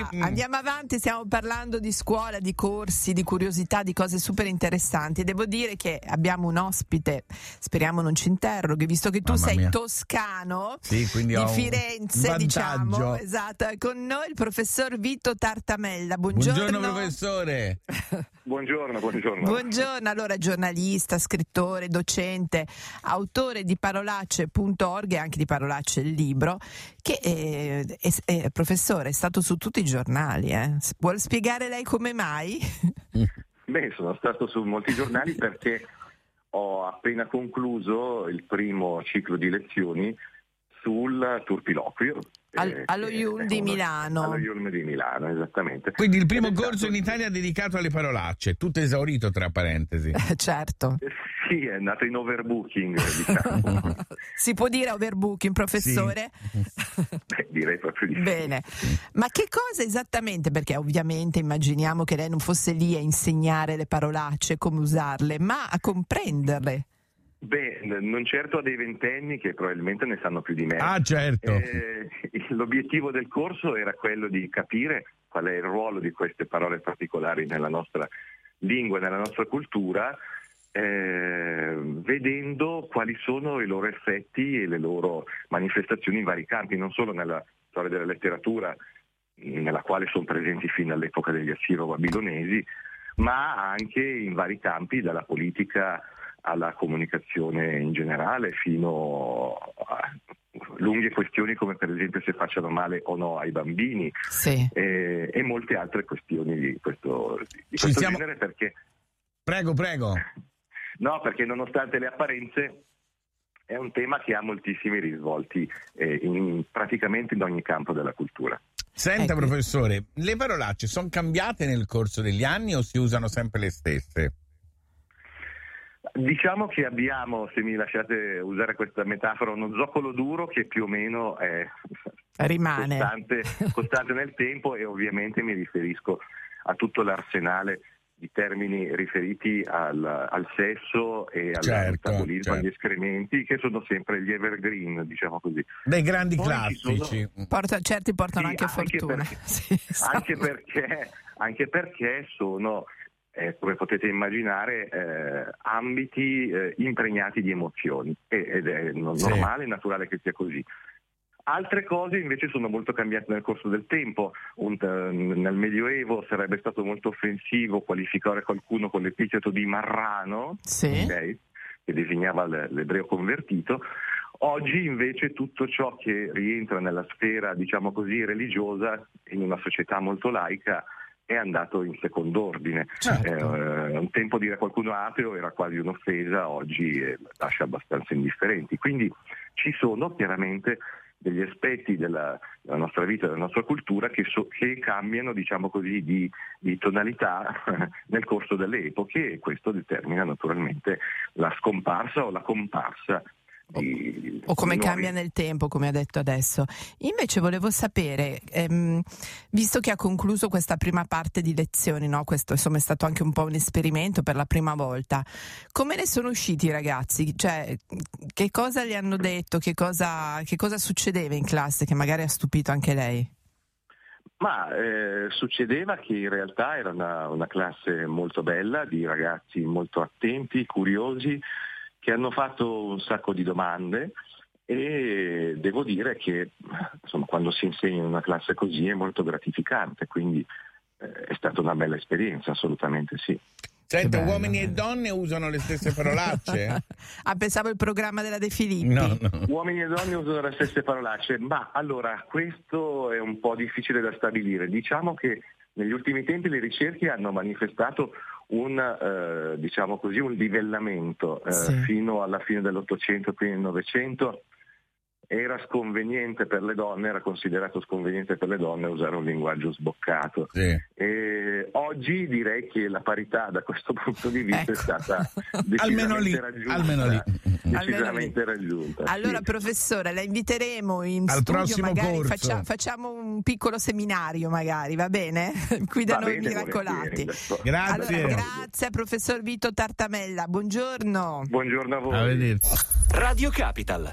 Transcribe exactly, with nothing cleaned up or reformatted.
Allora, andiamo avanti, stiamo parlando di scuola, di corsi, di curiosità, di cose super interessanti. Devo dire che abbiamo un ospite, speriamo non ci interroghi, visto che tu Mamma sei mia. toscano Sì, quindi di ho un Firenze, vantaggio. diciamo. Esatto, è con noi il professor Vito Tartamella. Buongiorno. Buongiorno professore. Buongiorno, buongiorno. Buongiorno, allora giornalista, scrittore, docente, autore di parolacce punto org e anche di Parolacce il libro, che è, è, è, professore, è stato su tutti i giornali. Eh. Vuole spiegare lei come mai? Beh, sono stato su molti giornali perché ho appena concluso il primo ciclo di lezioni sul turpiloquio. Al, eh, allo I U L M di uno, Milano. Allo I U L M di Milano, esattamente. Quindi il primo Ed è corso stato- in Italia dedicato alle parolacce, tutto esaurito tra parentesi. Certo. Eh, Sì, è andato in overbooking, diciamo. Si può dire overbooking, professore? Beh, direi proprio di sì. Bene, ma che cosa esattamente? Perché ovviamente immaginiamo che lei non fosse lì a insegnare le parolacce, come usarle, ma a comprenderle. Beh, n- non certo a dei ventenni che probabilmente ne sanno più di me. Ah, certo. Eh, l'obiettivo del corso era quello di capire qual è il ruolo di queste parole particolari nella nostra lingua, nella nostra cultura, eh, vedendo quali sono i loro effetti e le loro manifestazioni in vari campi, non solo nella storia della letteratura, nella quale sono presenti fin dall'epoca degli assiro-babilonesi, ma anche in vari campi, dalla politica alla comunicazione in generale, fino a lunghe questioni come per esempio se facciano male o no ai bambini, Sì. e, e molte altre questioni di questo, di Ci questo siamo- genere, perché Prego, prego. no, perché nonostante le apparenze è un tema che ha moltissimi risvolti eh, in, praticamente in ogni campo della cultura. Senta Ecco. professore, le parolacce sono cambiate nel corso degli anni o si usano sempre le stesse? Diciamo che abbiamo, se mi lasciate usare questa metafora, uno zoccolo duro che più o meno è Rimane. costante, costante nel tempo, e ovviamente mi riferisco a tutto l'arsenale di termini riferiti al, al sesso e al Certo, metabolismo, certo. agli escrementi, che sono sempre gli evergreen, diciamo così. Dei grandi Poi ci classici. sono- Porta- certi portano Sì, anche anche fortuna. perché- Sì, esatto. Anche perché, anche perché sono, eh, come potete immaginare, eh, ambiti eh, impregnati di emozioni, e- ed è no- Sì. normale e naturale che sia così. Altre cose invece sono molto cambiate nel corso del tempo. Un- eh, nel Medioevo sarebbe stato molto offensivo qualificare qualcuno con l'epiteto di marrano, Sì. ok, che designava l- l'ebreo convertito. Oggi invece tutto ciò che rientra nella sfera, diciamo così, religiosa, in una società molto laica, è andato in secondo ordine. Certo. Eh, un tempo dire a qualcuno ateo era quasi un'offesa, oggi eh, lascia abbastanza indifferenti. Quindi ci sono chiaramente degli aspetti della, della nostra vita, della nostra cultura che, so, che cambiano, diciamo così, di, di tonalità nel corso delle epoche, e questo determina naturalmente la scomparsa o la comparsa di, O come di cambia nuovi- nel tempo, come ha detto adesso. Invece volevo sapere, ehm, visto che ha concluso questa prima parte di lezioni, no? Questo insomma è stato anche un po' un esperimento per la prima volta, come ne sono usciti i ragazzi? Cioè, che cosa gli hanno detto? Che cosa, che cosa succedeva in classe che magari ha stupito anche lei? Ma eh, succedeva che in realtà era una, una classe molto bella, di ragazzi molto attenti, curiosi, che hanno fatto un sacco di domande, e devo dire che insomma, quando si insegna in una classe così è molto gratificante, quindi eh, è stata una bella esperienza, assolutamente sì. Senta, Che bello, uomini e bello. donne usano le stesse parolacce? Ah, pensavo il programma della De Filippi. No, no. Uomini e donne usano le stesse parolacce, ma allora questo è un po' difficile da stabilire. Diciamo che negli ultimi tempi le ricerche hanno manifestato un, eh, diciamo così, un livellamento eh, Sì. fino alla fine dell'Ottocento, prima del Novecento. Era sconveniente per le donne, era considerato sconveniente per le donne usare un linguaggio sboccato. Sì. E oggi direi che la parità da questo punto di vista Ecco. è stata Almeno lì, decisamente raggiunta. almeno lì. Decisamente Almeno raggiunta. Allora, sì. professore, la inviteremo in Al studio, prossimo magari corso. faccia- facciamo un piccolo seminario, magari, va bene? Qui da Va noi bene, miracolati. volentieri. Grazie. Allora, grazie a professor Vito Tartamella, buongiorno. Buongiorno a voi. Arrivederci. Radio Capital.